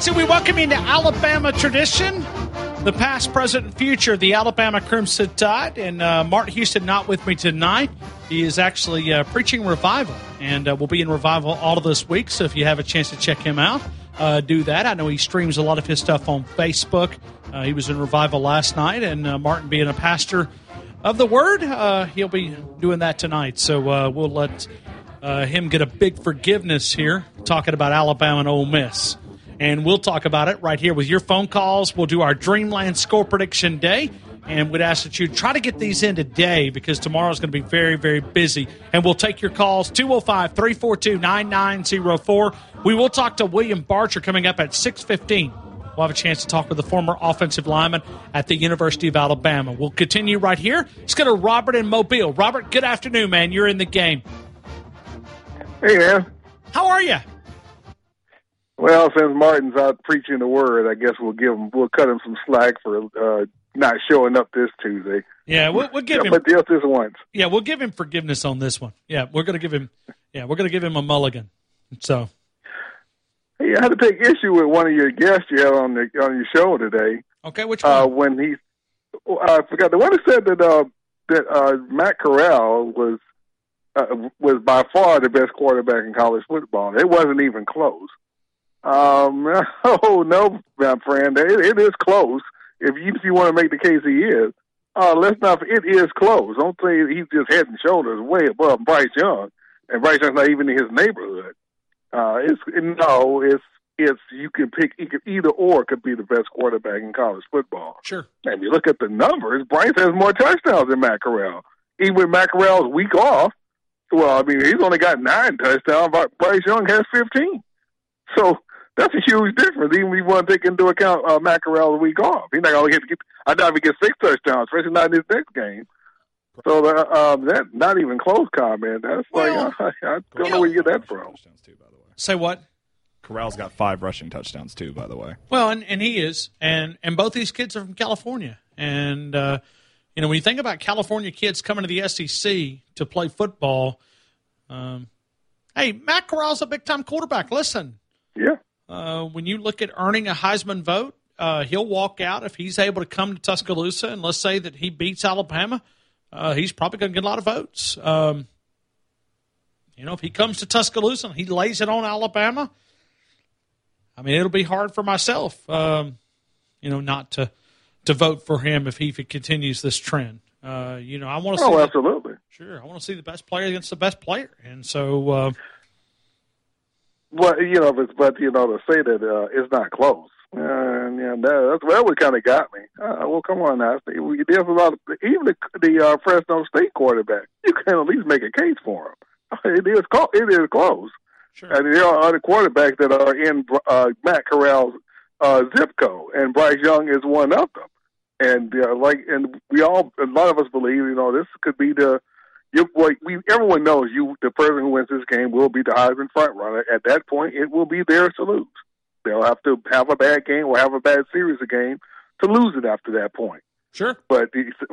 Tracy, we welcome you into Alabama tradition. The past, present, and future of the Alabama Crimson Tide. And Martin Houston not with me tonight. He is actually preaching revival, and will be in revival all of this week. So if you have a chance to check him out, do that. I know he streams a lot of his stuff on Facebook. He was in revival last night, and Martin being a pastor of the Word, he'll be doing that tonight. So we'll let him get a big forgiveness here, talking about Alabama and Ole Miss. And we'll talk about it right here with your phone calls. We'll do our Dreamland Score Prediction Day. And we'd ask that you try to get these in today because tomorrow's going to be very, very busy. And we'll take your calls, 205-342-9904. We will talk to William Barcher coming up at 6:15. We'll have a chance to talk with the former offensive lineman at the University of Alabama. We'll continue right here. Let's go to Robert in Mobile. Robert, good afternoon, man. You're in the game. Hey, man. How are you? Well, since Martin's out preaching the Word, I guess we'll cut him some slack for not showing up this Tuesday. Yeah, we'll give him. But just this once. Yeah, we'll give him forgiveness on this one. Yeah, we're going to give him. Yeah, we're going to give him a mulligan. So. Hey, I had to take issue with one of your guests you had on your show today. Okay, which one? I forgot the one that said that Matt Corral was by far the best quarterback in college football. It wasn't even close. Oh no, my friend, it is close. If you want to make the case he is, it is close. Don't say he's just head and shoulders way above Bryce Young, and Bryce Young's not even in his neighborhood. You can pick either or could be the best quarterback in college football. Sure. And if you look at the numbers, Bryce has more touchdowns than Matt Corral. Even with Matt Corral's week off, well, I mean, he's only got 9 touchdowns, but Bryce Young has 15. So that's a huge difference, even if you want to take into account Matt Corral's week off. He's not going to I doubt if he gets 6 touchdowns, especially not in his next game. So that's not even close comment. That's I don't know where you get that from. Say what? Corral's got 5 rushing touchdowns too, by the way. Well, and he is, and both these kids are from California, and when you think about California kids coming to the SEC to play football, hey, Matt Corral's a big time quarterback. Listen, yeah. When you look at earning a Heisman vote, he'll walk out if he's able to come to Tuscaloosa, and let's say that he beats Alabama, he's probably going to get a lot of votes. If he comes to Tuscaloosa and he lays it on Alabama, I mean, it'll be hard for myself, not to vote for him if he continues this trend. I want to see. Oh, absolutely. Sure, I want to see the best player against the best player, and so. To say that it's not close, that what kind of got me. Well, come on now. There's a lot of even the Fresno State quarterback. You can at least make a case for him. It is close. Sure. And there are other quarterbacks that are in Matt Corral's zip code, and Bryce Young is one of them. And a lot of us believe, this could be everyone knows the person who wins this game will be the Heisman front runner. At that point, it will be theirs to lose. They'll have to have a bad game or have a bad series of games to lose it after that point. Sure. But this is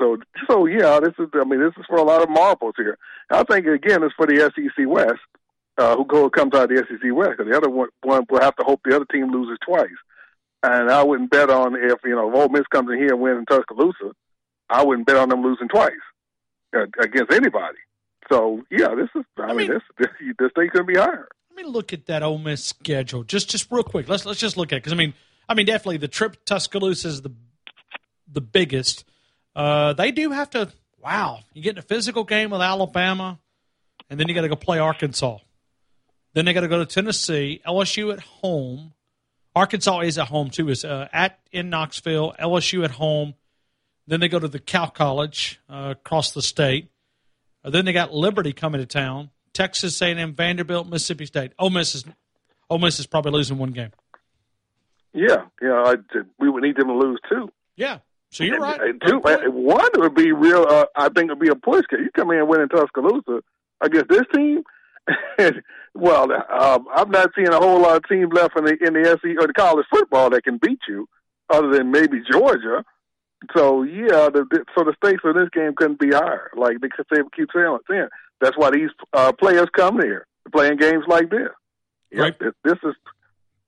for a lot of marbles here. I think again it's for the SEC West, who comes out of the SEC West, because the other one will have to hope the other team loses twice. And I wouldn't bet on if Ole Miss comes in here and wins in Tuscaloosa, I wouldn't bet on them losing twice against anybody. So this thing could be higher. Let me look at that Ole Miss schedule just real quick. Let's just look at it because I mean definitely the trip to Tuscaloosa is the biggest. They do have to. Wow, you get in a physical game with Alabama, and then you got to go play Arkansas. Then they got to go to Tennessee, LSU at home. Arkansas is at home too. Is in Knoxville, LSU at home. Then they go to the Cal College across the state. Then they got Liberty coming to town. Texas A&M, Vanderbilt, Mississippi State. Ole Miss is probably losing one game. Yeah, we would need them to lose 2. Yeah, so you're right. One would be real. I think it would be a push. You come in and win in Tuscaloosa against this team. Well, I'm not seeing a whole lot of teams left in the SEC or the college football that can beat you, other than maybe Georgia. So the stakes of this game couldn't be higher. Like they keep saying. That's why these players come here playing games like this. Right. This is.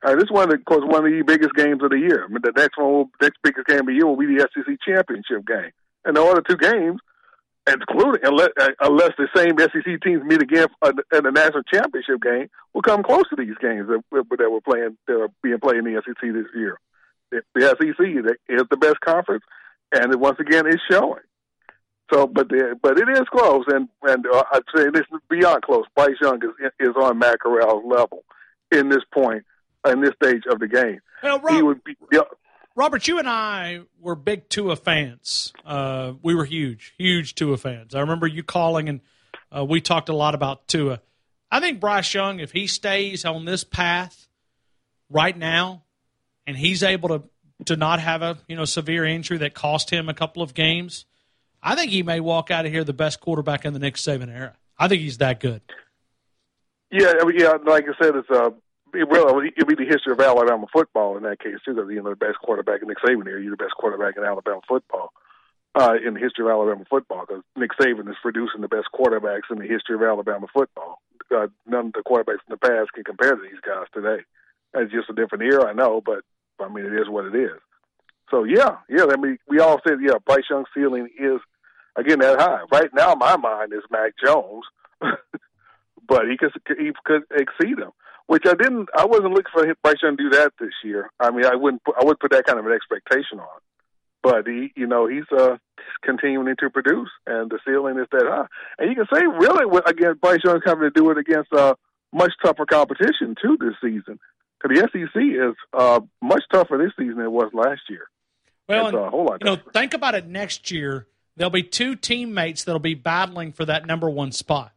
This is of course, one of the biggest games of the year. I mean, the next biggest game of the year will be the SEC championship game, and the other two games, including unless the same SEC teams meet again in the national championship game, will come close to these games that are being played in the SEC this year. The SEC is the best conference, and once again, it's showing. So, but it is close, and I'd say this is beyond close. Bryce Young is on Matt Corral's level in this point, in this stage of the game. Well, Robert, you and I were big Tua fans. We were huge Tua fans. I remember you calling, and we talked a lot about Tua. I think Bryce Young, if he stays on this path right now, and he's able to not have a severe injury that cost him a couple of games, I think he may walk out of here the best quarterback in the Nick Saban era. I think he's that good. Yeah, like I said, it'll be the history of Alabama football in that case too. Because the best quarterback in Nick Saban era, you're the best quarterback in Alabama football in the history of Alabama football. Because Nick Saban is producing the best quarterbacks in the history of Alabama football. None of the quarterbacks in the past can compare to these guys today. It's just a different era, I know, but I mean, it is what it is. So yeah. I mean, we all said, Bryce Young's ceiling is again that high. Right now, my mind is Mac Jones, but he could exceed him. Which I wasn't looking for Bryce Young to do that this year. I mean, I wouldn't put that kind of an expectation on. But he's continuing to produce, and the ceiling is that high. And you can say, really, again, Bryce Young's having to do it against much tougher competition too this season. Because the SEC is much tougher this season than it was last year. Well, it's a whole lot tougher. Think about it next year. There'll be two teammates that'll be battling for that number one spot.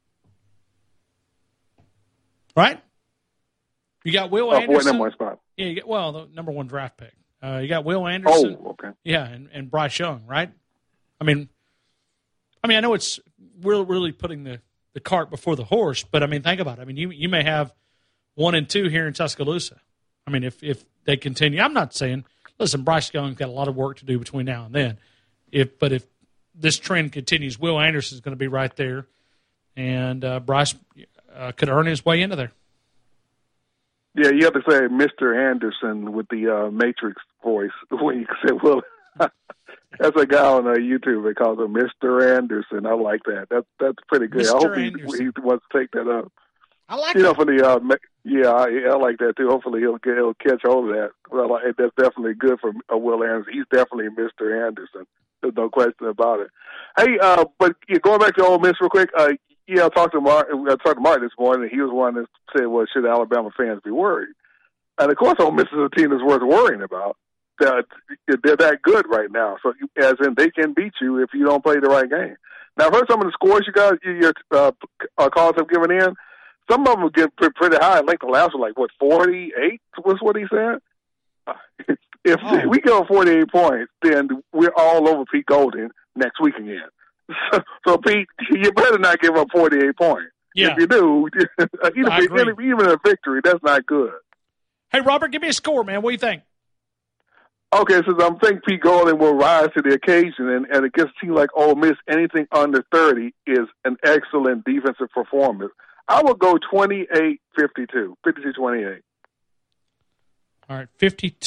Right? You got Will Anderson. Number one spot. Yeah, the number one draft pick. You got Will Anderson. Oh, okay. Yeah, and Bryce Young, right? I mean, I know it's really putting the cart before the horse, but I mean, think about it. I mean, you may have 1 and 2 here in Tuscaloosa. I mean, if they continue, I'm not saying, listen, Bryce Young's got a lot of work to do between now and then. But if this trend continues, Will Anderson's going to be right there, and Bryce could earn his way into there. Yeah, you have to say Mr. Anderson with the Matrix voice when you say, well, that's a guy on YouTube that calls him Mr. Anderson. I like that. That's pretty good. Mr. I hope Anderson. he wants to take that up. I like that. For the I like that too. Hopefully he'll catch hold of that. Well, that's definitely good for Will Anderson. He's definitely Mr. Anderson. There's no question about it. Hey, but going back to Ole Miss real quick. I talked to Martin this morning, and he was one that said, well, should Alabama fans be worried? And, of course, Ole Miss is a team that's worth worrying about. They're that good right now. So, as in, they can beat you if you don't play the right game. Now, I've heard some of the scores you guys, your calls have given in. Some of them get pretty high. I think the last one, 48 was what he said? If we go 48 points, then we're all over Pete Golding next week again. So, Pete, you better not give up 48 points. Yeah. If you do, even a victory, that's not good. Hey, Robert, give me a score, man. What do you think? Okay, so I think Pete Golding will rise to the occasion, and it gets seem like Ole Miss, anything under 30 is an excellent defensive performance. I would go 28-52, 52-28. All right,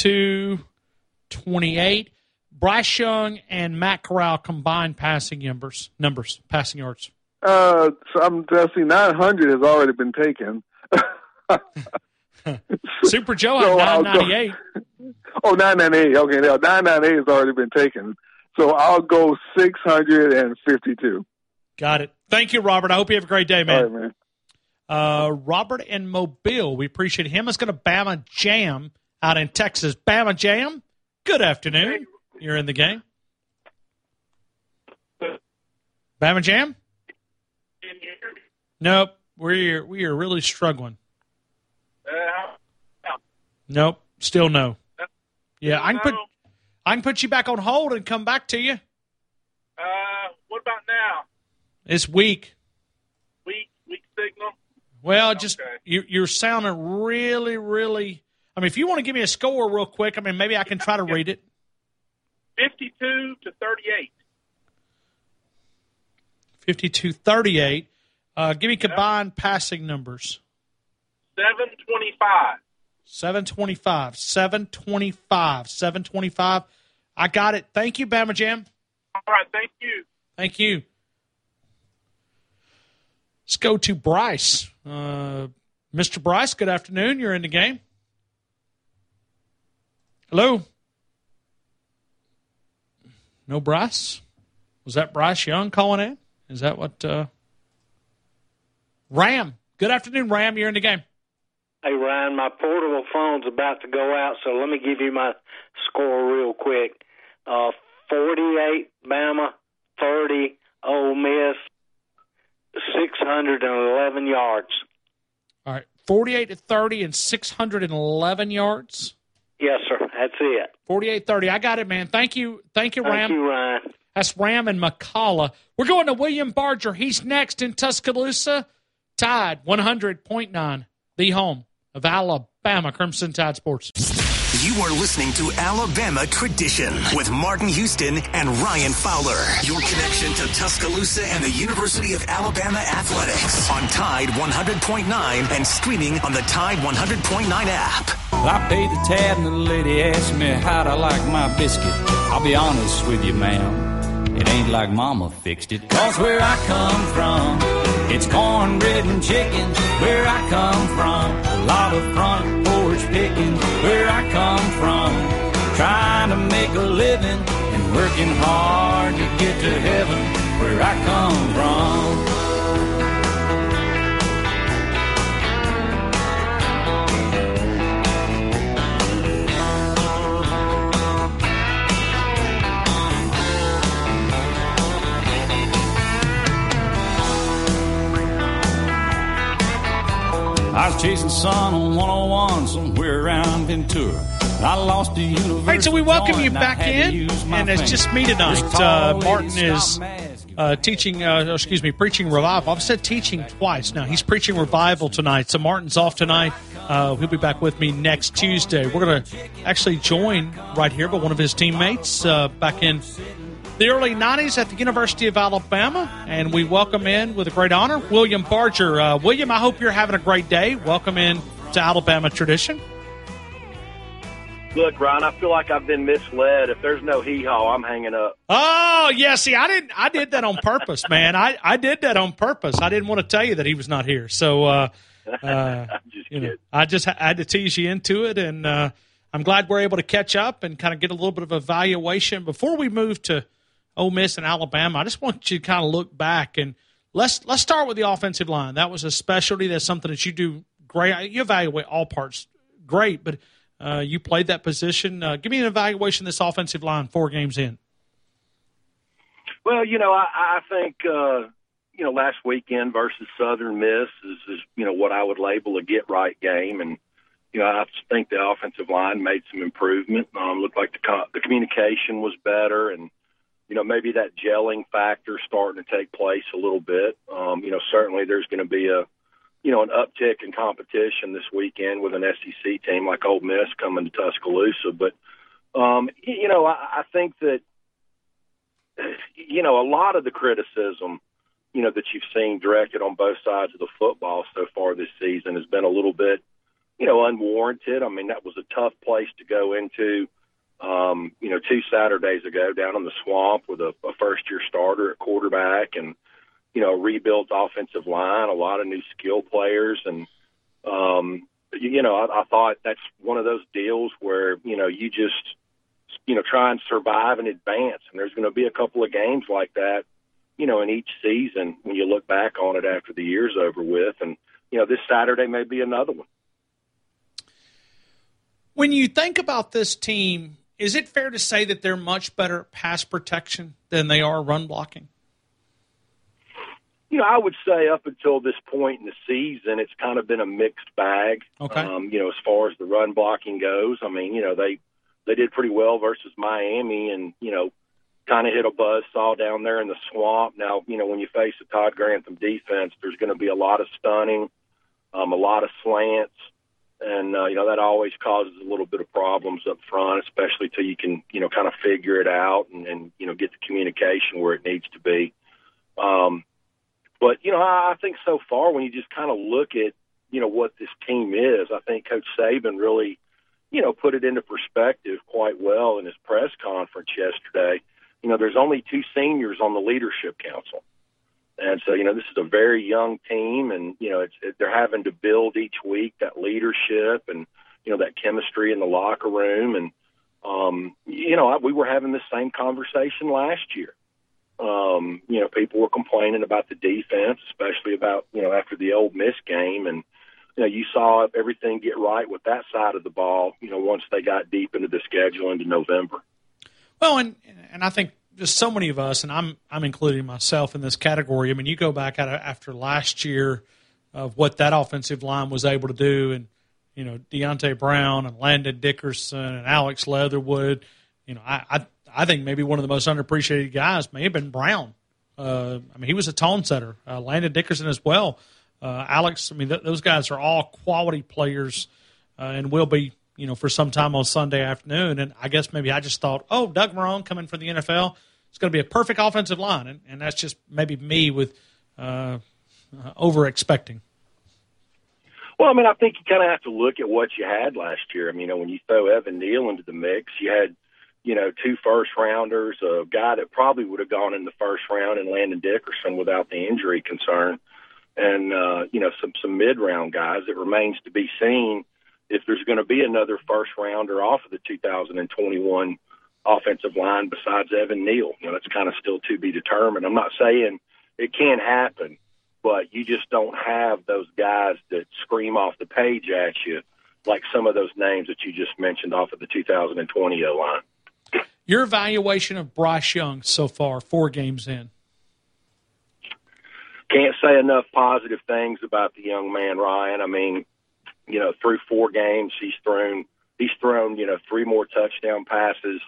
52-28. Bryce Young and Matt Corral combined passing numbers, passing yards. So I'm guessing 900 has already been taken. Super Joe had 998. 998. Okay, now 998 has already been taken. So I'll go 652. Got it. Thank you, Robert. I hope you have a great day, man. All right, man. Robert in Mobile, we appreciate him. Let's go to Bama Jam out in Texas. Bama Jam, good afternoon. You're in the game. Bama Jam? Nope. We are really struggling. Nope. Still no. Yeah, I can put you back on hold and come back to you. What about now? It's weak. Weak signal? Well, just you're sounding really, really. I mean, if you want to give me a score real quick, I mean, maybe I can try to read it. 52-38. 52-38. Give me combined passing numbers. 725. 725. 725. 725. I got it. Thank you, Bama Jam. All right, thank you. Thank you. Let's go to Bryce. Mr. Bryce, good afternoon. You're in the game. Hello. No Bryce? Was that Bryce Young calling in? Is that what? Ram. Good afternoon, Ram. You're in the game. Hey, Ryan, my portable phone's about to go out, so let me give you my score real quick. 48 Bama, 30 Ole Miss, 611 yards. All right, 48-30 and 611 yards. Yes, sir. That's it. 48-30. I got it, man. Thank you. Thank you, Ram. Thank you, Ryan. That's Ram and McCalla. We're going to William Barger. He's next in Tuscaloosa. Tide 100.9, the home of Alabama Crimson Tide Sports. You are listening to Alabama Tradition with Martin Houston and Ryan Fowler. Your connection to Tuscaloosa and the University of Alabama Athletics on Tide 100.9 and streaming on the Tide 100.9 app. I paid the tab and the lady asked me how'd I like my biscuit. I'll be honest with you, ma'am, it ain't like mama fixed it. 'Cause where I come from, it's cornbread and chicken. Where I come from, a lot of front porch picking. Where I come from, trying to make a living and working hard to get to heaven. Where I come from. I was chasing sun on 101 somewhere around Ventura. I lost the university. All right, so we welcome you back in, and it's just me tonight. Martin is preaching revival. I've said teaching twice now. He's preaching revival tonight, so Martin's off tonight. He'll be back with me next Tuesday. We're going to actually join right here by one of his teammates back in the early 90s at the University of Alabama, and we welcome in with a great honor, William Barger. William, I hope you're having a great day. Welcome in to Alabama Tradition. Look, Ryan, I feel like I've been misled. If there's no hee-haw, I'm hanging up. Oh, yeah, see, I did that on purpose, man. I did that on purpose. I didn't want to tell you that he was not here. So, I had to tease you into it, and I'm glad we're able to catch up and kind of get a little bit of evaluation. Before we move to Ole Miss and Alabama, I just want you to kind of look back, and let's start with the offensive line. That was a specialty. That's something that you do great. You evaluate all parts great, but you played that position. Give me an evaluation of this offensive line 4 games in. Well, I think, last weekend versus Southern Miss is what I would label a get-right game, and I think the offensive line made some improvement. Looked like the communication was better, and maybe that gelling factor starting to take place a little bit. Certainly there's going to be an uptick in competition this weekend with an SEC team like Ole Miss coming to Tuscaloosa. But, I think that, a lot of the criticism, that you've seen directed on both sides of the football so far this season has been a little bit, unwarranted. I mean, that was a tough place to go into. 2 Saturdays ago down in the swamp with a first-year starter at quarterback and, rebuilt offensive line, a lot of new skill players. And, I thought that's one of those deals where, you just, try and survive and advance. And there's going to be a couple of games like that, in each season when you look back on it after the year's over with. And, this Saturday may be another one. When you think about this team, is it fair to say that they're much better at pass protection than they are run blocking? I would say up until this point in the season, it's kind of been a mixed bag. Okay. As far as the run blocking goes, I mean, they did pretty well versus Miami and, kind of hit a buzzsaw down there in the swamp. Now, when you face a Todd Grantham defense, there's going to be a lot of stunning, a lot of slants. And, that always causes a little bit of problems up front, especially till you can, kind of figure it out and get the communication where it needs to be. But, I think so far when you just kind of look at, what this team is. I think Coach Saban really, put it into perspective quite well in his press conference yesterday. There's only 2 seniors on the leadership council. And so, this is a very young team, and, they're having to build each week that leadership and, that chemistry in the locker room. And, we were having the same conversation last year. People were complaining about the defense, especially about, after the Ole Miss game. And, you saw everything get right with that side of the ball, once they got deep into the schedule into November. Well, and I think just so many of us, and I'm including myself in this category. I mean, you go back after last year of what that offensive line was able to do, and Deontay Brown and Landon Dickerson and Alex Leatherwood. I think maybe one of the most underappreciated guys may have been Brown. He was a tone setter. Landon Dickerson as well. Alex. Those guys are all quality players, and will be. For some time on Sunday afternoon. And I guess maybe I just thought, Doug Marrone coming from the NFL, it's going to be a perfect offensive line. And that's just maybe me with over-expecting. Well, I think you kind of have to look at what you had last year. When you throw Evan Neal into the mix, you had, 2 first-rounders, a guy that probably would have gone in the first round, and Landon Dickerson without the injury concern, and, some mid-round guys. It remains to be seen if there's going to be another first-rounder off of the 2021 offensive line besides Evan Neal. That's kind of still to be determined. I'm not saying it can't happen, but you just don't have those guys that scream off the page at you like some of those names that you just mentioned off of the 2020 O-line. Your evaluation of Bryce Young so far, 4 games in? Can't say enough positive things about the young man, Ryan. Through 4 games, he's thrown 3 more touchdown passes,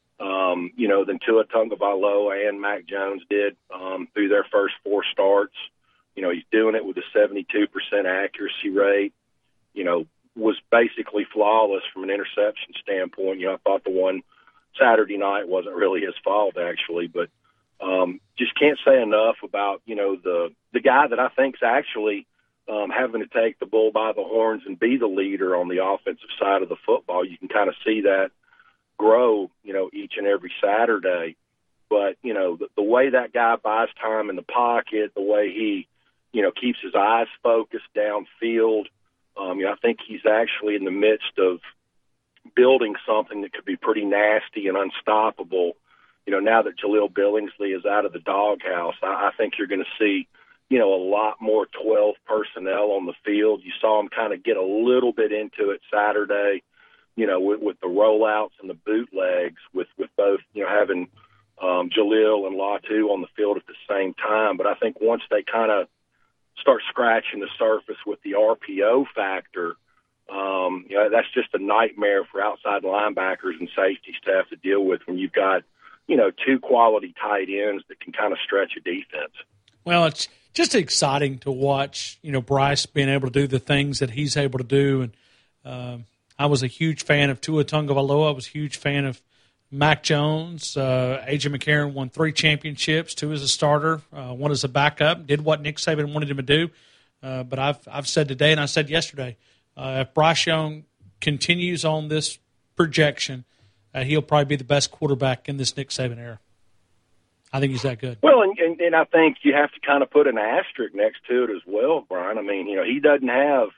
than Tua Tagovailoa and Mac Jones did through their first 4 starts. He's doing it with a 72% accuracy rate. Was basically flawless from an interception standpoint. I thought the one Saturday night wasn't really his fault, actually, but just can't say enough about the guy that I think's actually having to take the bull by the horns and be the leader on the offensive side of the football. You can kind of see that grow, each and every Saturday. But, the way that guy buys time in the pocket, the way he, keeps his eyes focused downfield, I think he's actually in the midst of building something that could be pretty nasty and unstoppable. Now that Jaleel Billingsley is out of the doghouse, I think you're going to see a lot more 12 personnel on the field. You saw him kind of get a little bit into it Saturday, with the rollouts and the bootlegs, with both, having Jaleel and Latu on the field at the same time. But I think once they kind of start scratching the surface with the RPO factor, that's just a nightmare for outside linebackers and safeties to have to deal with when you've got, 2 quality tight ends that can kind of stretch a defense. Well, it's just exciting to watch, Bryce being able to do the things that he's able to do. And I was a huge fan of Tua Tagovailoa. I was a huge fan of Mac Jones. A.J. McCarron won 3 championships, 2 as a starter, 1 as a backup, did what Nick Saban wanted him to do. But I've said today and I said yesterday, if Bryce Young continues on this projection, he'll probably be the best quarterback in this Nick Saban era. I think he's that good. Well, and I think you have to kind of put an asterisk next to it as well, Brian. He doesn't have,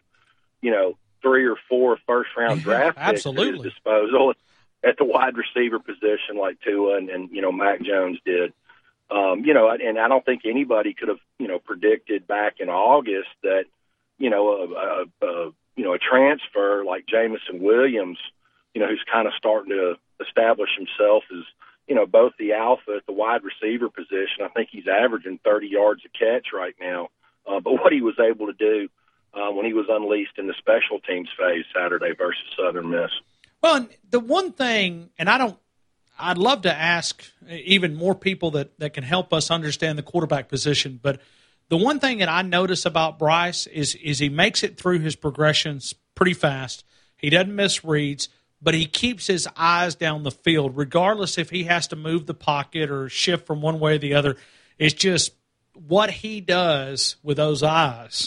3 or 4 first-round draft picks at his disposal at the wide receiver position like Tua and Mac Jones did. And I don't think anybody could have, predicted back in August that, a transfer like Jamison Williams, who's kind of starting to establish himself as, both the alpha at the wide receiver position. I think he's averaging 30 yards a catch right now. But what he was able to do when he was unleashed in the special teams phase Saturday versus Southern Miss. Well, the one thing, and I'd love to ask even more people that can help us understand the quarterback position, but the one thing that I notice about Bryce is he makes it through his progressions pretty fast. He doesn't miss reads, but he keeps his eyes down the field, regardless if he has to move the pocket or shift from one way or the other. It's just what he does with those eyes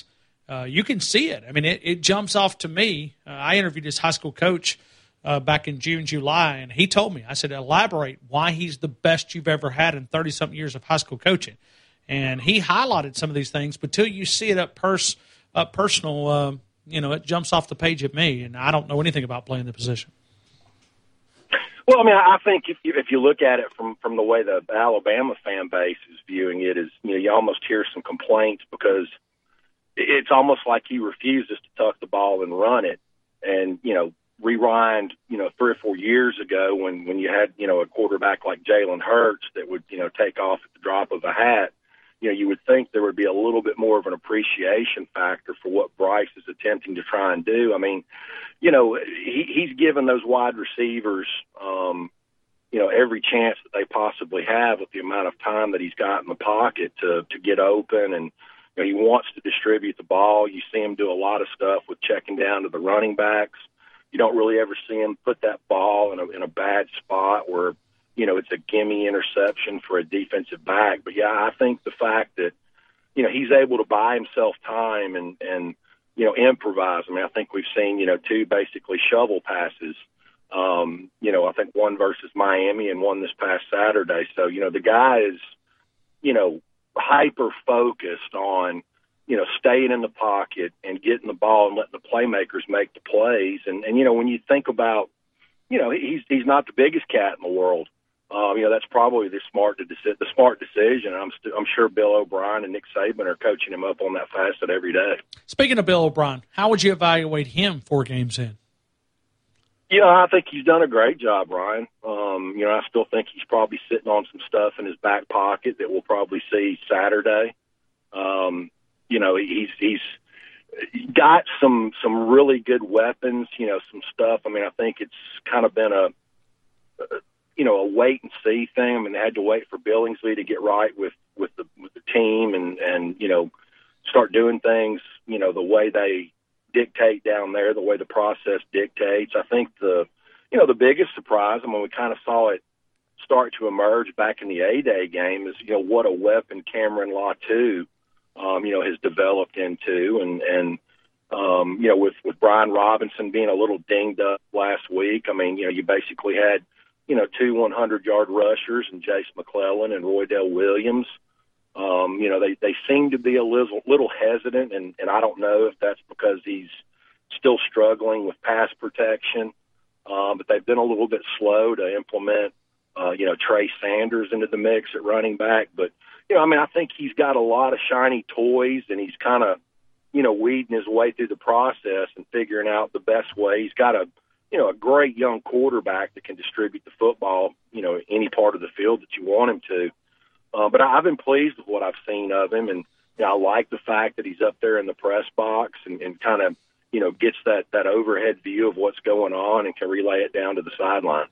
you can see it. I mean, it jumps off to me. I interviewed his high school coach back in June, July, and he told me, I said, elaborate why he's the best you've ever had in 30-something years of high school coaching. And he highlighted some of these things, but till you see it up personal, it jumps off the page at me, and I don't know anything about playing the position. Well, I mean, I think if you look at it from the way the Alabama fan base is viewing it, is you almost hear some complaints because it's almost like he refuses to tuck the ball and run it. And rewind 3 or 4 years ago when you had a quarterback like Jalen Hurts that would take off at the drop of a hat. You would think there would be a little bit more of an appreciation factor for what Bryce is attempting to try and do. I mean, he's given those wide receivers, every chance that they possibly have with the amount of time that he's got in the pocket to get open. And, he wants to distribute the ball. You see him do a lot of stuff with checking down to the running backs. You don't really ever see him put that ball in a bad spot where, it's a gimme interception for a defensive back. But, yeah, I think the fact that, he's able to buy himself time and improvise. I mean, I think we've seen, 2 basically shovel passes. I think one versus Miami and one this past Saturday. So, the guy is, hyper-focused on, staying in the pocket and getting the ball and letting the playmakers make the plays. And when you think about, he's not the biggest cat in the world. That's probably the smart decision. I'm sure Bill O'Brien and Nick Saban are coaching him up on that facet every day. Speaking of Bill O'Brien, how would you evaluate him 4 games in? I think he's done a great job, Ryan. I still think he's probably sitting on some stuff in his back pocket that we'll probably see Saturday. He's got some really good weapons, some stuff. I mean, I think it's kind of been a wait and see thing. I mean, they had to wait for Billingsley to get right with the team and start doing things, the way they dictate down there, the way the process dictates. I think the biggest surprise, I mean, we kind of saw it start to emerge back in the A-Day game is, what a weapon Cameron Latu, has developed into. And with Brian Robinson being a little dinged up last week, I mean, you basically had, 2 100-yard rushers and Jace McClellan and Roydell Williams. They seem to be a little hesitant, and I don't know if that's because he's still struggling with pass protection, but they've been a little bit slow to implement, Trey Sanders into the mix at running back. But, I think he's got a lot of shiny toys, and he's kind of, weeding his way through the process and figuring out the best way. He's got a great young quarterback that can distribute the football, any part of the field that you want him to. But I've been pleased with what I've seen of him, and I like the fact that he's up there in the press box and kind of, gets that overhead view of what's going on and can relay it down to the sideline.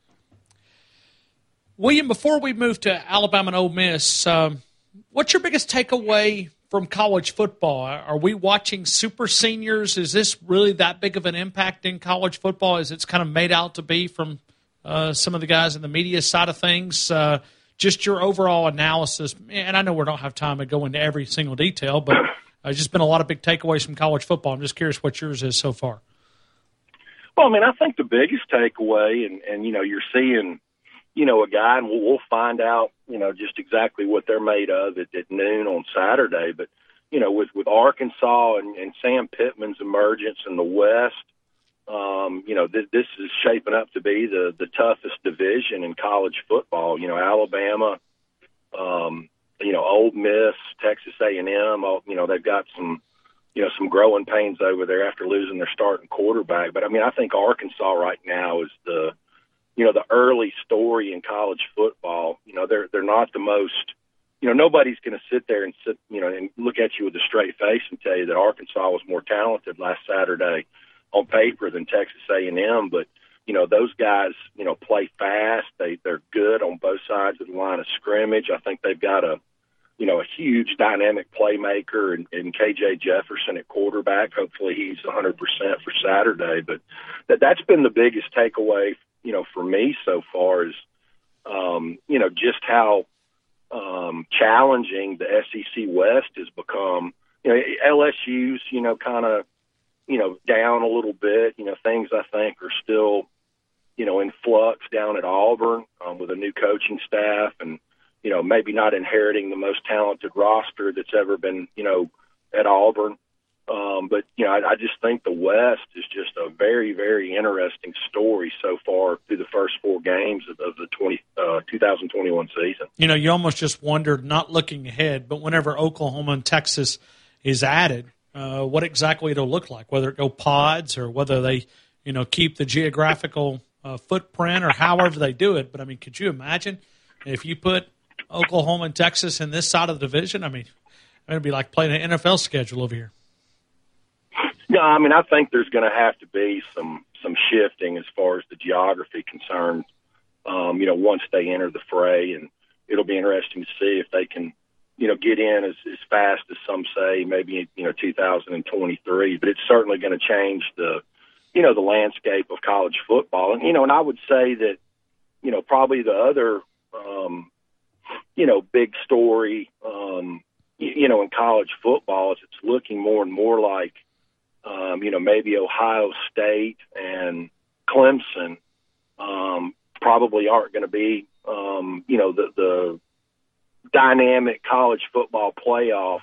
William, before we move to Alabama and Ole Miss, what's your biggest takeaway from college football? Are we watching super seniors? Is this really that big of an impact in college football as it's kind of made out to be from some of the guys in the media side of things? Just your overall analysis, and I know we don't have time to go into every single detail, but there's just been a lot of big takeaways from college football. I'm just curious what yours is so far. Well, I mean, I think the biggest takeaway, and you're seeing, a guy, and we'll find out, just exactly what they're made of at noon on Saturday. But, with Arkansas and Sam Pittman's emergence in the West, this is shaping up to be the toughest division in college football. Alabama, Ole Miss, Texas A&M, they've got some growing pains over there after losing their starting quarterback. But, I think Arkansas right now is the early story in college football. They're not the most, nobody's going to sit there and and look at you with a straight face and tell you that Arkansas was more talented last Saturday on paper than Texas A&M, but those guys play fast. They're good on both sides of the line of scrimmage. I think they've got a huge dynamic playmaker in KJ Jefferson at quarterback. Hopefully he's 100% for Saturday, but that's been the biggest takeaway for me so far is just how challenging the SEC West has become LSU's, kind of, down a little bit. Things I think are still, in flux down at Auburn with a new coaching staff and, maybe not inheriting the most talented roster that's ever been, at Auburn. But, I just think the West is just a very, very interesting story so far through the first 4 games of the 2021 season. You almost just wondered, not looking ahead, but whenever Oklahoma and Texas is added, what exactly it'll look like, whether it go pods or whether they, keep the geographical footprint or however they do it. But, could you imagine if you put Oklahoma and Texas in this side of the division? It'd be like playing an NFL schedule over here. No, I think there's going to have to be some shifting as far as the geography concerned, once they enter the fray. And it'll be interesting to see if they can, get in as fast as some say, maybe, 2023. But it's certainly going to change the landscape of college football. And, and I would say that, probably the other, big story, in college football is it's looking more and more like, maybe Ohio State and Clemson probably aren't going to be, the dynamic college football playoff,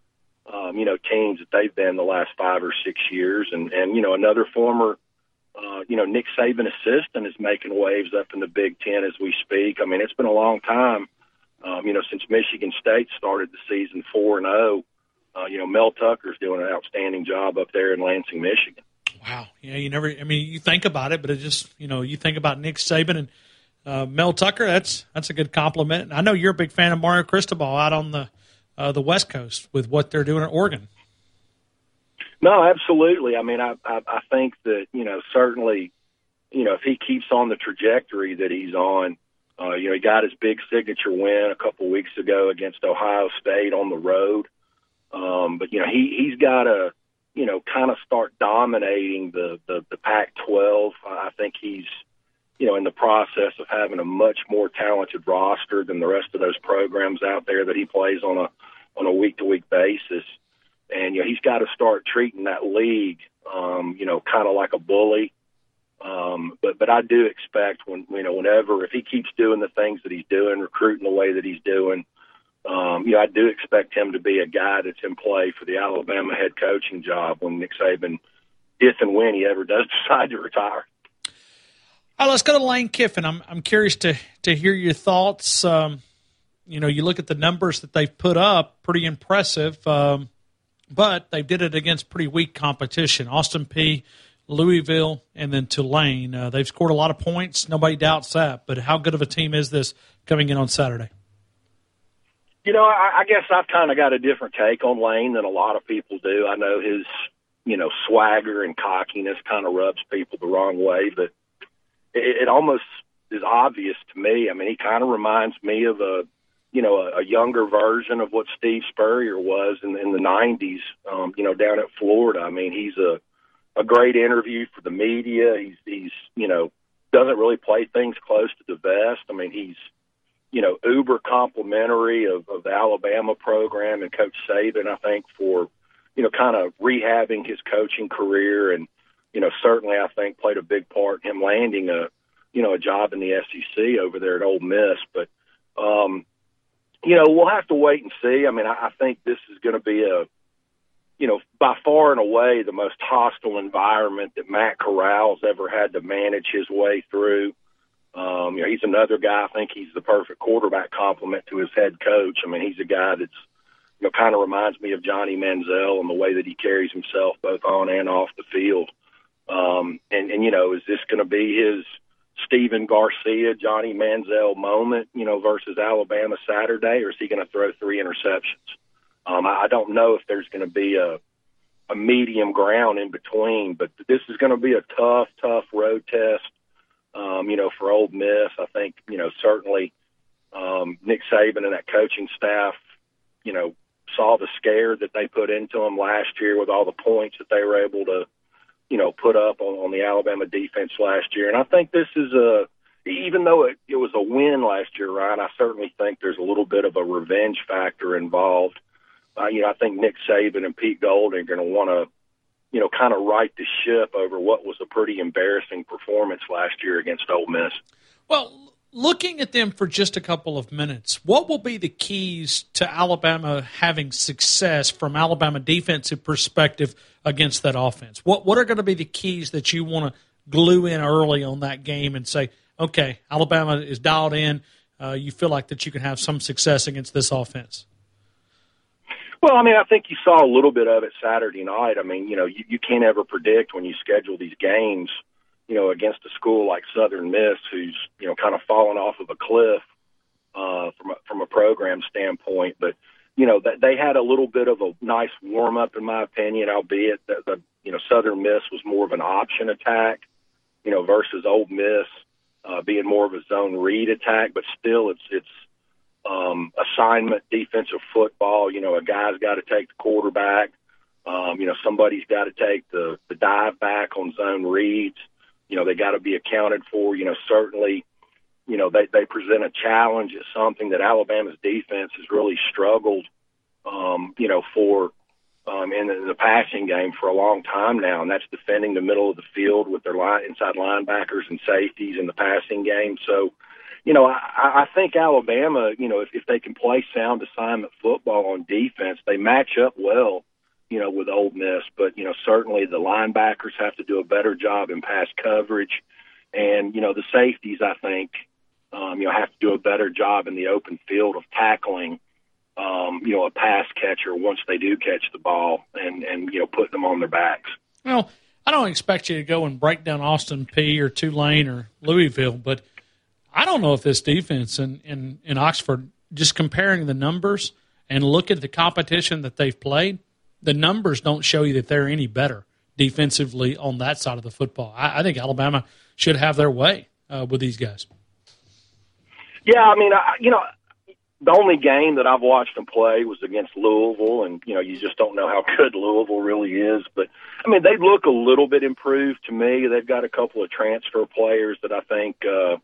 teams that they've been the last 5 or 6 years. And another former, Nick Saban assistant is making waves up in the Big Ten as we speak. It's been a long time, since Michigan State started the season 4-0. Mel Tucker's doing an outstanding job up there in Lansing, Michigan. Wow. Yeah, you think about it, but it just, you think about Nick Saban and Mel Tucker, that's a good compliment. And I know you're a big fan of Mario Cristobal out on the West Coast with what they're doing at Oregon. No, absolutely. I think that, certainly, if he keeps on the trajectory that he's on, he got his big signature win a couple weeks ago against Ohio State on the road. But he's got to, kind of start dominating the Pac-12. I think he's, in the process of having a much more talented roster than the rest of those programs out there that he plays on a week-to-week basis. And, he's got to start treating that league, kind of like a bully. But I do expect whenever, if he keeps doing the things that he's doing, recruiting the way that he's doing, I do expect him to be a guy that's in play for the Alabama head coaching job when Nick Saban, if and when he ever does decide to retire. All right, let's go to Lane Kiffin. I'm curious to hear your thoughts. You look at the numbers that they've put up, pretty impressive, but they did it against pretty weak competition. Austin Peay, Louisville, and then Tulane. They've scored a lot of points. Nobody doubts that. But how good of a team is this coming in on Saturday? I guess I've kind of got a different take on Lane than a lot of people do. I know his, swagger and cockiness kind of rubs people the wrong way, but it almost is obvious to me. He kind of reminds me of a younger version of what Steve Spurrier was in the 90s, down at Florida. He's a great interview for the media. He's doesn't really play things close to the vest. He's, uber complimentary of the Alabama program and Coach Saban, I think, for, kind of rehabbing his coaching career. And, certainly I think played a big part in him landing a job in the SEC over there at Ole Miss. But, we'll have to wait and see. I think this is going to be by far and away the most hostile environment that Matt Corral's ever had to manage his way through. He's another guy. I think he's the perfect quarterback complement to his head coach. He's a guy that's, kind of reminds me of Johnny Manziel and the way that he carries himself both on and off the field. Is this going to be his Stephen Garcia, Johnny Manziel moment, versus Alabama Saturday, or is he going to throw 3 interceptions? I don't know if there's going to be a medium ground in between, but this is going to be a tough road test. For Ole Miss. I think, certainly Nick Saban and that coaching staff, saw the scare that they put into them last year with all the points that they were able to, put up on the Alabama defense last year. And I think this is even though it was a win last year, Ryan, I certainly think there's a little bit of a revenge factor involved. I think Nick Saban and Pete Golding are going to want to, kind of right the ship over what was a pretty embarrassing performance last year against Ole Miss. Well, looking at them for just a couple of minutes, what will be the keys to Alabama having success from Alabama defensive perspective against that offense? What are going to be the keys that you want to glue in early on that game and say, okay, Alabama is dialed in, you feel like that you can have some success against this offense? Well, I mean, I think you saw a little bit of it Saturday night. I mean, you can't ever predict when you schedule these games, against a school like Southern Miss, who's, kind of fallen off of a cliff from a program standpoint. But, they had a little bit of a nice warm-up, in my opinion, albeit that Southern Miss was more of an option attack, versus Ole Miss being more of a zone read attack. But still, it's assignment defensive football. A guy's got to take the quarterback. Somebody's got to take the dive back on zone reads. They got to be accounted for. Certainly, they present a challenge. It's something that Alabama's defense has really struggled, for in the passing game for a long time now, and that's defending the middle of the field with their inside linebackers and safeties in the passing game. So, I think Alabama, if they can play sound assignment football on defense, they match up well, with Ole Miss. But, certainly the linebackers have to do a better job in pass coverage. And, the safeties, I think, have to do a better job in the open field of tackling, a pass catcher once they do catch the ball and putting them on their backs. Well, I don't expect you to go and break down Austin Peay or Tulane or Louisville, but I don't know if this defense in Oxford, just comparing the numbers and look at the competition that they've played, the numbers don't show you that they're any better defensively on that side of the football. I think Alabama should have their way with these guys. Yeah, I mean, the only game that I've watched them play was against Louisville, and, you just don't know how good Louisville really is. But, I mean, they look a little bit improved to me. They've got a couple of transfer players that I think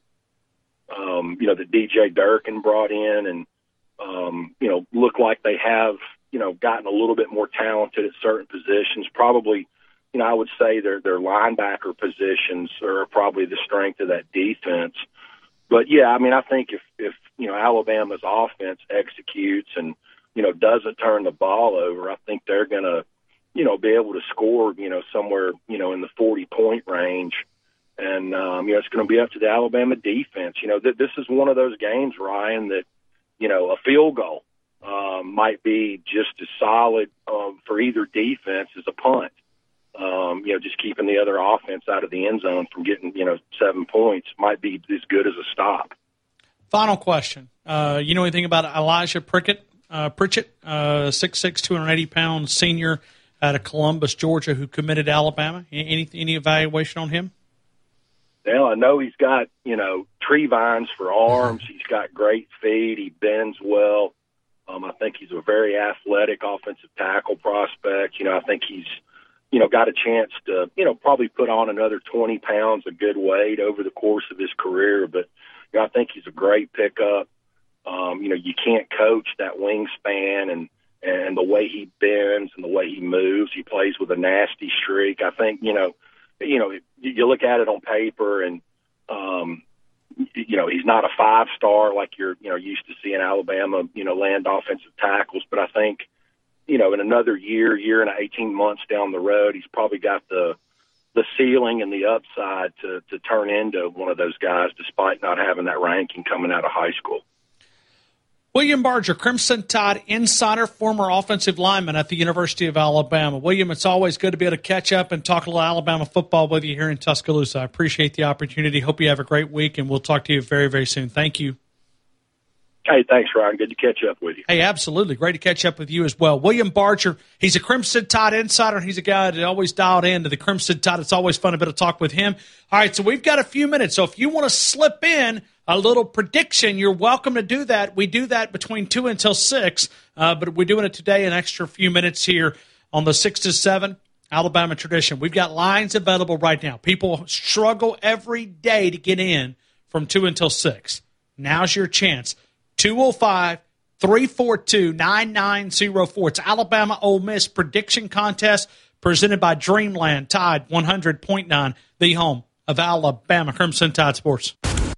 that DJ Durkin brought in and, look like they have, gotten a little bit more talented at certain positions. Probably, I would say their linebacker positions are probably the strength of that defense. But, yeah, I mean, I think if Alabama's offense executes and, doesn't turn the ball over, I think they're going to, be able to score, somewhere, in the 40-point range. And, it's going to be up to the Alabama defense. This is one of those games, Ryan, that, a field goal might be just as solid for either defense as a punt. Just keeping the other offense out of the end zone from getting, 7 points might be as good as a stop. Final question. You know anything about Elijah Pritchett, 6'6", 280-pound senior out of Columbus, Georgia, who committed to Alabama? Any evaluation on him? Well, I know he's got, tree vines for arms. He's got great feet. He bends well. I think he's a very athletic offensive tackle prospect. I think he's, got a chance to, probably put on another 20 pounds of good weight over the course of his career. But, I think he's a great pickup. You can't coach that wingspan and the way he bends and the way he moves. He plays with a nasty streak. I think, you look at it on paper and, he's not a 5-star like you're, used to seeing Alabama, land offensive tackles. But I think, in another year and 18 months down the road, he's probably got the ceiling and the upside to turn into one of those guys, despite not having that ranking coming out of high school. William Barger, Crimson Tide insider, former offensive lineman at the University of Alabama. William, it's always good to be able to catch up and talk a little Alabama football with you here in Tuscaloosa. I appreciate the opportunity. Hope you have a great week, and we'll talk to you very, very soon. Thank you. Hey, thanks, Ryan. Good to catch up with you. Hey, absolutely. Great to catch up with you as well. William Barger, he's a Crimson Tide insider. He's a guy that always dialed in to the Crimson Tide. It's always fun to be able to talk with him. All right, so we've got a few minutes. So if you want to slip in a little prediction, you're welcome to do that. We do that between 2 until 6, but we're doing it today an extra few minutes here on the 6 to 7 Alabama Tradition. We've got lines available right now. People struggle every day to get in from 2 until 6. Now's your chance. 342-9904. It's Alabama Ole Miss prediction contest presented by Dreamland Tide 100.9, the home of Alabama Crimson Tide Sports.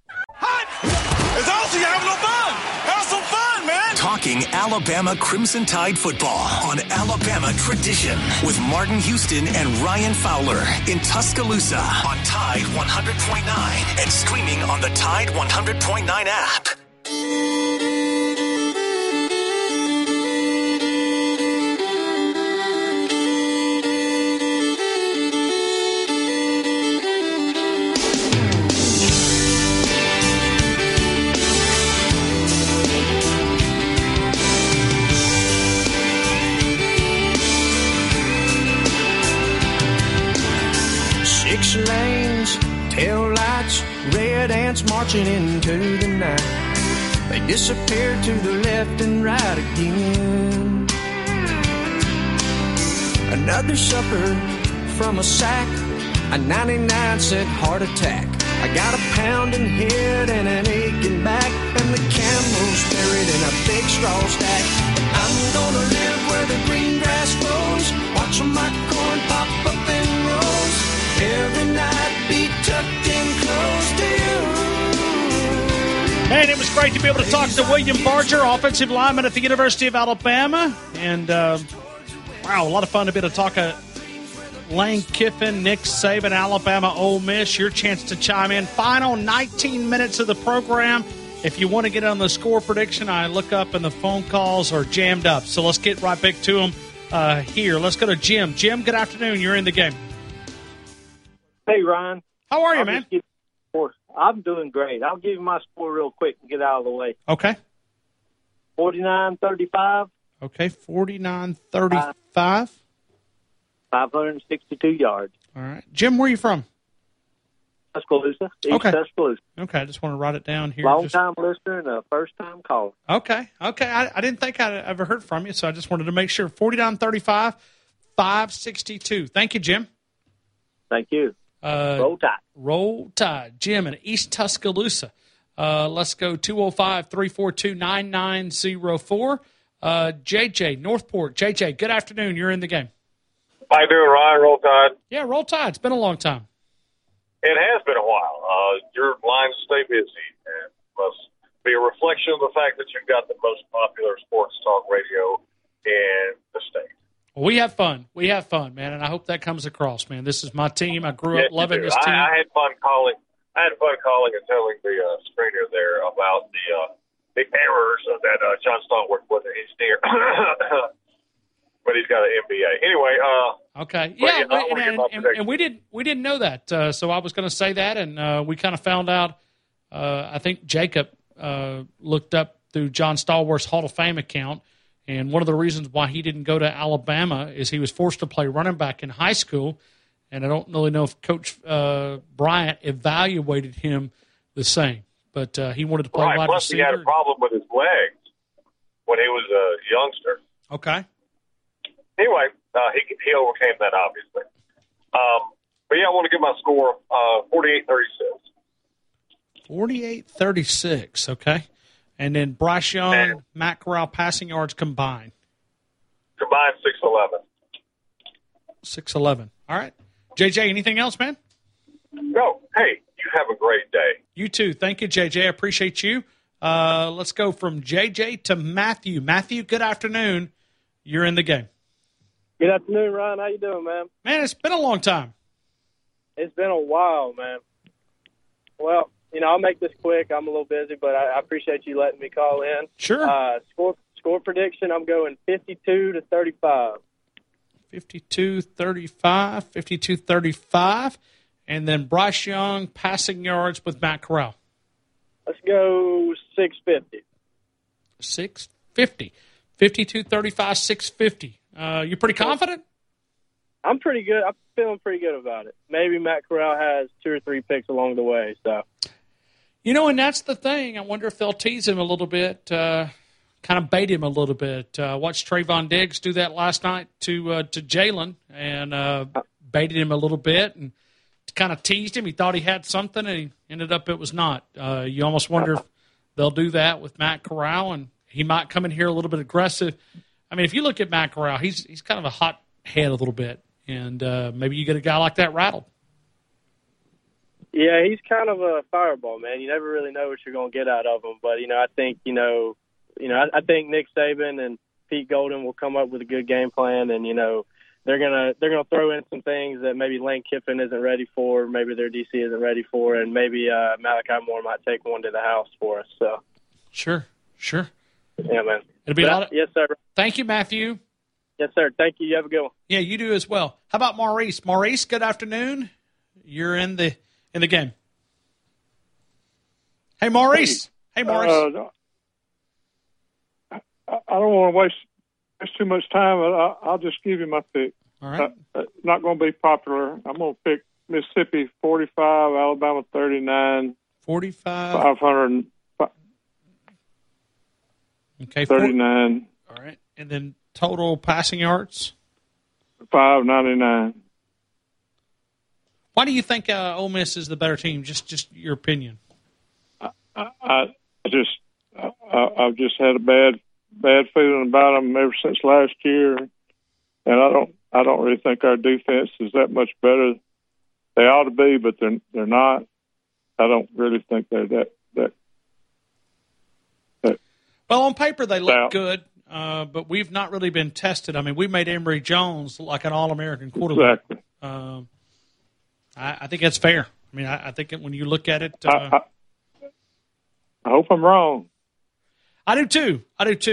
Talking Alabama Crimson Tide football on Alabama Tradition with Martin Houston and Ryan Fowler in Tuscaloosa on Tide 100.9 and streaming on the Tide 100.9 app. Six lanes, tail lights, red ants marching into the night. They disappear to the left and right again. Another supper from a sack, a 99-cent heart attack. I got a pounding head and an aching back, and the camel's buried in a big straw stack. I'm gonna live where the green grass grows, watching my corn pop up in rows. Every night be tucked in close to you. And it was great to be able to talk to William Barger, offensive lineman at the University of Alabama. And, wow, a lot of fun to be able to talk to Lane Kiffin, Nick Saban, Alabama Ole Miss. Your chance to chime in. Final 19 minutes of the program. If you want to get on the score prediction, I look up and the phone calls are jammed up. So let's get right back to them here. Let's go to Jim. Jim, good afternoon. You're in the game. Hey, Ryan. How are you, man? I'm doing great. I'll give you my score real quick and get out of the way. Okay. 49-35. Okay, 49-35. 562 yards. All right. Jim, where are you from? Tuscaloosa. East Okay. Tuscaloosa. Okay, I just want to write it down here. Long-time listener and a first-time caller. Okay. I didn't think I'd ever heard from you, so I just wanted to make sure. 49-35, 562. Thank you, Jim. Thank you. Roll Tide. Roll Tide. Jim in East Tuscaloosa. Let's go 205-342-9904. JJ, Northport. JJ, good afternoon. You're in the game. How you doing, Ryan? Roll Tide. Yeah, Roll Tide. It's been a long time. It has been a while. Your lines stay busy, and must be a reflection of the fact that you've got the most popular sports talk radio in the state. We have fun. We have fun, man, and I hope that comes across, man. This is my team. I grew up loving this team. I had fun calling. and telling the screener there about the errors of that John Stallworth was an engineer, but he's got an MBA. Anyway, okay, yeah, and we didn't know that, so I was going to say that, and we kind of found out. I think Jacob looked up through John Stallworth's Hall of Fame account. And one of the reasons why he didn't go to Alabama is he was forced to play running back in high school. And I don't really know if Coach Bryant evaluated him the same. But he wanted to play wide Plus receiver. He had a problem with his legs when he was a youngster. Okay. Anyway, he overcame that, obviously. But, yeah, I want to give my score 48-36. 48-36, okay. And then Bryce Young, Matt Corral, passing yards combined. Combined 611. 611. All right. JJ, anything else, man? No. Hey, you have a great day. You too. Thank you, JJ. I appreciate you. Let's go from JJ to Matthew. Matthew, good afternoon. You're in the game. Good afternoon, Ryan. How you doing, man? Man, it's been a long time. It's been a while, man. Well, I'll make this quick. I'm a little busy, but I appreciate you letting me call in. Sure. Score prediction, I'm going 52-35. 52-35. And then Bryce Young, passing yards with Matt Corral. Let's go 650. 650. 52-35, 650. You pretty confident? I'm pretty good. I'm feeling pretty good about it. Maybe Matt Corral has 2 or 3 picks along the way, so. And that's the thing. I wonder if they'll tease him a little bit, kind of bait him a little bit. Watched Trayvon Diggs do that last night to Jalen and baited him a little bit and kind of teased him. He thought he had something, and he ended up it was not. You almost wonder if they'll do that with Matt Corral, and He might come in here a little bit aggressive. I mean, if you look at Matt Corral, he's kind of a hot head a little bit, and maybe you get a guy like that rattled. Yeah, he's kind of a fireball, man. You never really know what you're going to get out of him. But I think I think Nick Saban and Pete Golden will come up with a good game plan, and they're gonna throw in some things that maybe Lane Kiffin isn't ready for, maybe their DC isn't ready for, and maybe Malachi Moore might take one to the house for us. So sure. Yeah, man. It'll be a lot. Yes, sir. Thank you, Matthew. Yes, sir. Thank you. You have a good one. Yeah, you do as well. How about Maurice? Maurice, good afternoon. You're in the game. Hey, Maurice. Hey, Maurice. I don't want to waste too much time. I'll just give you my pick. All right. Not going to be popular. I'm going to pick Mississippi 45, Alabama 39. 45. 500. Okay. 39. All right. And then total passing yards? 599. Why do you think Ole Miss is the better team? Just your opinion. I've just had a bad feeling about them ever since last year, and I don't really think our defense is that much better. They ought to be, but they're not. I don't really think they're that. Well, on paper they look good, but we've not really been tested. I mean, we made Emory Jones like an All-American quarterback. Exactly. I think that's fair. I mean, I think when you look at it, I hope I'm wrong. I do too.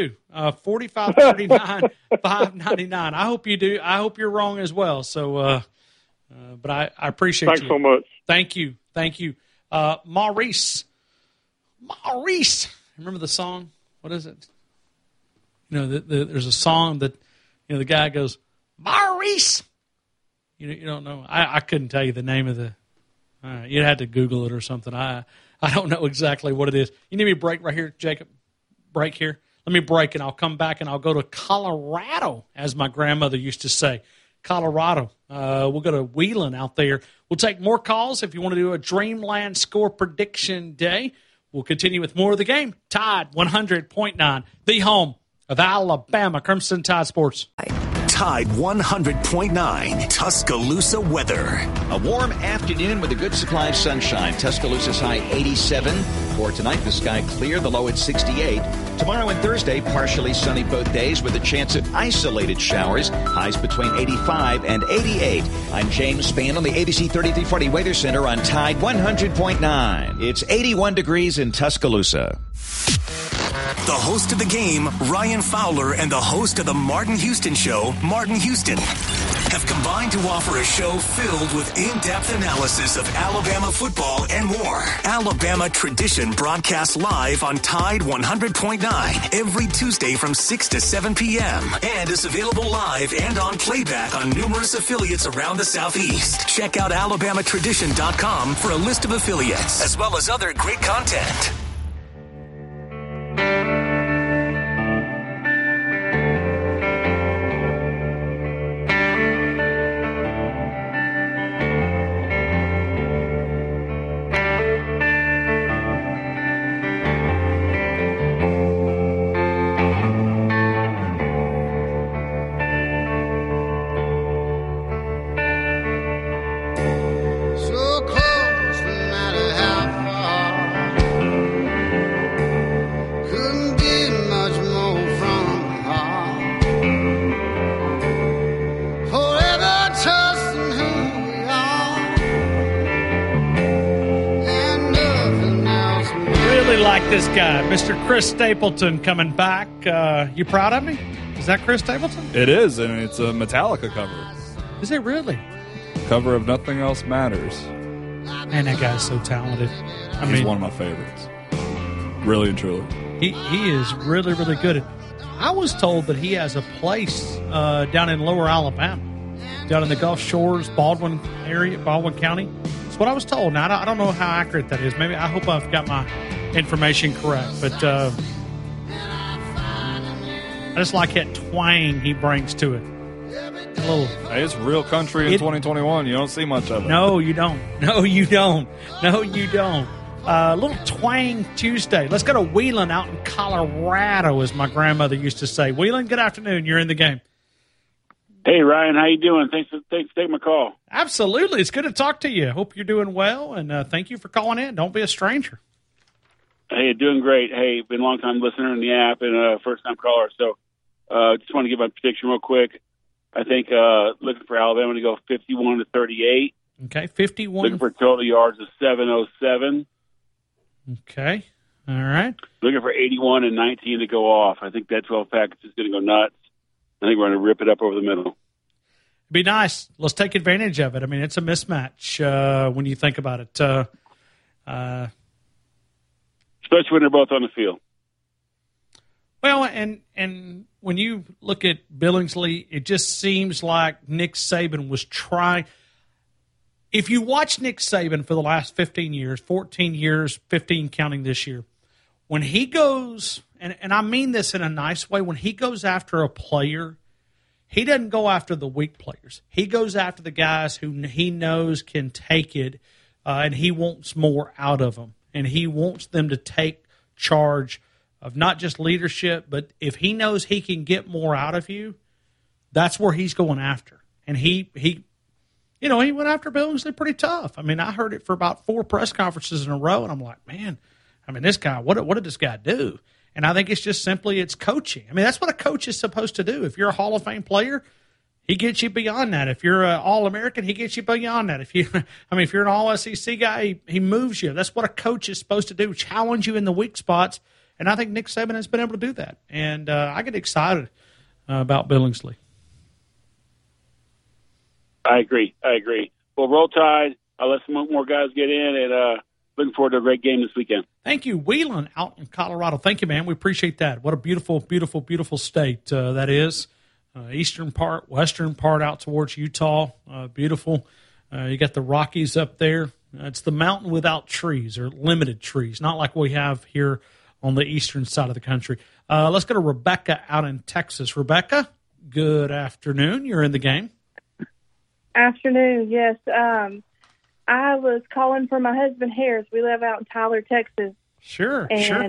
45-39, 599. I hope you do. I hope you're wrong as well. So, but I appreciate Thanks you. so much. Thank you. Maurice. Remember the song? What is it? There's a song that, the guy goes, Maurice. You don't know. I couldn't tell you the name of the. You'd have to Google it or something. I don't know exactly what it is. You need me to break right here, Jacob? Break here? Let me break, and I'll come back, and I'll go to Colorado, as my grandmother used to say. Colorado. We'll go to Wheeling out there. We'll take more calls if you want to do a Dreamland score prediction day. We'll continue with more of the game. Tide 100.9, the home of Alabama Crimson Tide Sports. Tide 100.9 Tuscaloosa weather. A warm afternoon with a good supply of sunshine. Tuscaloosa's high 87. For tonight, the sky clear, the low at 68. Tomorrow and Thursday, partially sunny both days with a chance of isolated showers. Highs between 85 and 88. I'm James Spann on the ABC 3340 Weather Center on Tide 100.9. It's 81 degrees in Tuscaloosa. The host of the game, Ryan Fowler, and the host of the Martin Houston Show, Martin Houston, have combined to offer a show filled with in-depth analysis of Alabama football and more. Alabama Tradition broadcasts live on Tide 100.9 every Tuesday from 6 to 7 p.m. and is available live and on playback on numerous affiliates around the Southeast. Check out alabamatradition.com for a list of affiliates, as well as other great content. This guy, Mr. Chris Stapleton, coming back. You proud of me? Is that Chris Stapleton? It is, and it's a Metallica cover. Is it really? Cover of Nothing Else Matters. Man, that guy's so talented. He's one of my favorites. Really and truly. He is really, really good. I was told that he has a place down in Lower Alabama, down in the Gulf Shores, Baldwin area, Baldwin County. That's what I was told. Now, I don't know how accurate that is. Maybe I hope I've got my information correct, but I just like that twang he brings to it. Hey, it's real country in 2021. You don't see much of it. No, you don't. Little twang Tuesday. Let's go to Wheelan out in Colorado, as my grandmother used to say. Wheelan, good afternoon. You're in the game. Hey, Ryan, how you doing? Thanks for taking my call. Absolutely. It's good to talk to you. Hope you're doing well, and thank you for calling in. Don't be a stranger. Hey, doing great. Hey, been a long time listener in the app and first-time caller. So just want to give my prediction real quick. I think looking for Alabama to go 51-38. Okay, 51. Looking for total yards of 707. Okay, all right. Looking for 81 and 19 to go off. I think that 12 package is going to go nuts. I think we're going to rip it up over the middle. Be nice. Let's take advantage of it. I mean, it's a mismatch when you think about it. Especially when they're both on the field. Well, and when you look at Billingsley, it just seems like Nick Saban was trying. If you watch Nick Saban for the last 15 years, 14 years, 15 counting this year, when he goes, and I mean this in a nice way, when he goes after a player, he doesn't go after the weak players. He goes after the guys who he knows can take it, and he wants more out of them. And he wants them to take charge of not just leadership, but if he knows he can get more out of you, that's where he's going after. And he went after Billingsley pretty tough. I mean, I heard it for about 4 press conferences in a row, and I'm like, man, I mean, this guy, what did this guy do? And I think it's just simply it's coaching. I mean, that's what a coach is supposed to do. If you're a Hall of Fame player, he gets you beyond that. If you're an All-American, he gets you beyond that. If you're an All-SEC guy, he moves you. That's what a coach is supposed to do, challenge you in the weak spots. And I think Nick Saban has been able to do that. And I get excited about Billingsley. I agree. Well, roll Tide. I'll let some more guys get in, and looking forward to a great game this weekend. Thank you. Wheelan out in Colorado. Thank you, man. We appreciate that. What a beautiful, beautiful, beautiful state that is. Eastern part, western part out towards Utah. Beautiful. You got the Rockies up there. It's the mountain without trees or limited trees, not like we have here on the eastern side of the country. Let's go to Rebecca out in Texas. Rebecca, good afternoon. You're in the game. Afternoon, yes. I was calling for my husband, Harris. We live out in Tyler, Texas. Sure, and, sure.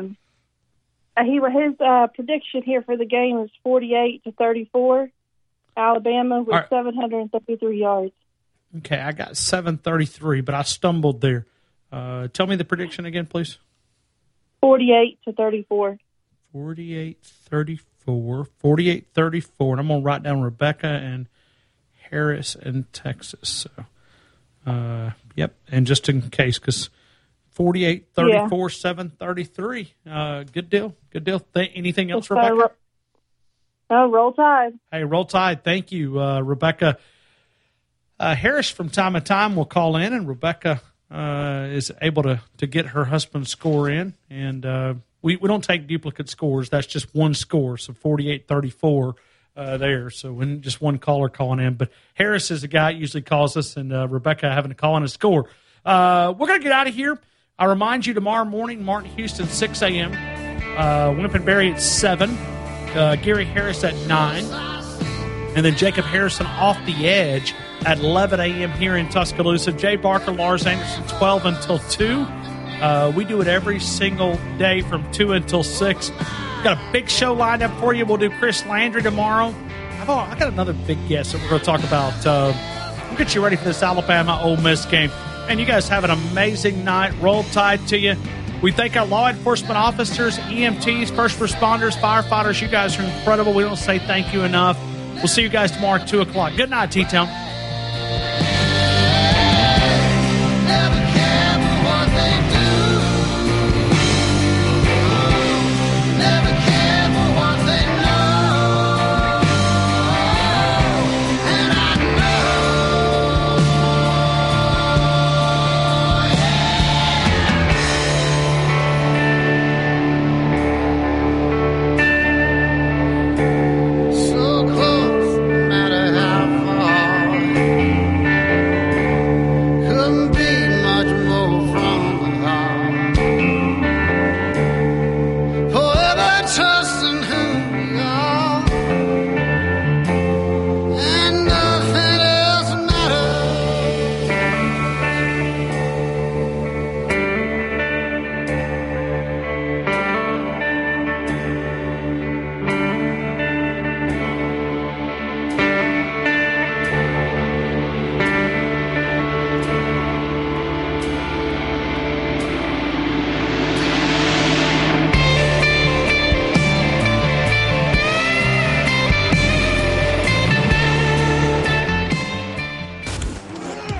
His prediction here for the game is 48-34. Alabama with 733 yards. Okay, I got 733, but I stumbled there. Tell me the prediction again, please. 48-34. 48-34. 48-34. And I'm going to write down Rebecca and Harris in Texas. So, yep. And just in case, because 48-34, 733. Good deal. Good deal. Anything else, Rebecca? Roll Tide. Hey, Roll Tide. Thank you, Rebecca. Harris from time to time will call in, and Rebecca is able to get her husband's score in. And we don't take duplicate scores. That's just one score, so 48-34 there. So when just one caller calling in. But Harris is the guy that usually calls us, and Rebecca having to call in a score. We're going to get out of here. I remind you, tomorrow morning, Martin Houston, 6 a.m., Wimpton-Berry at 7, Gary Harris at 9, and then Jacob Harrison off the edge at 11 a.m. here in Tuscaloosa. Jay Barker, Lars Anderson, 12 until 2. We do it every single day from 2 until 6. Got a big show lined up for you. We'll do Chris Landry tomorrow. I got another big guest that we're going to talk about. We'll get you ready for this Alabama-Ole Miss game. And you guys have an amazing night. Roll Tide to you. We thank our law enforcement officers, EMTs, first responders, firefighters. You guys are incredible. We don't say thank you enough. We'll see you guys tomorrow at 2 o'clock. Good night, T-Town.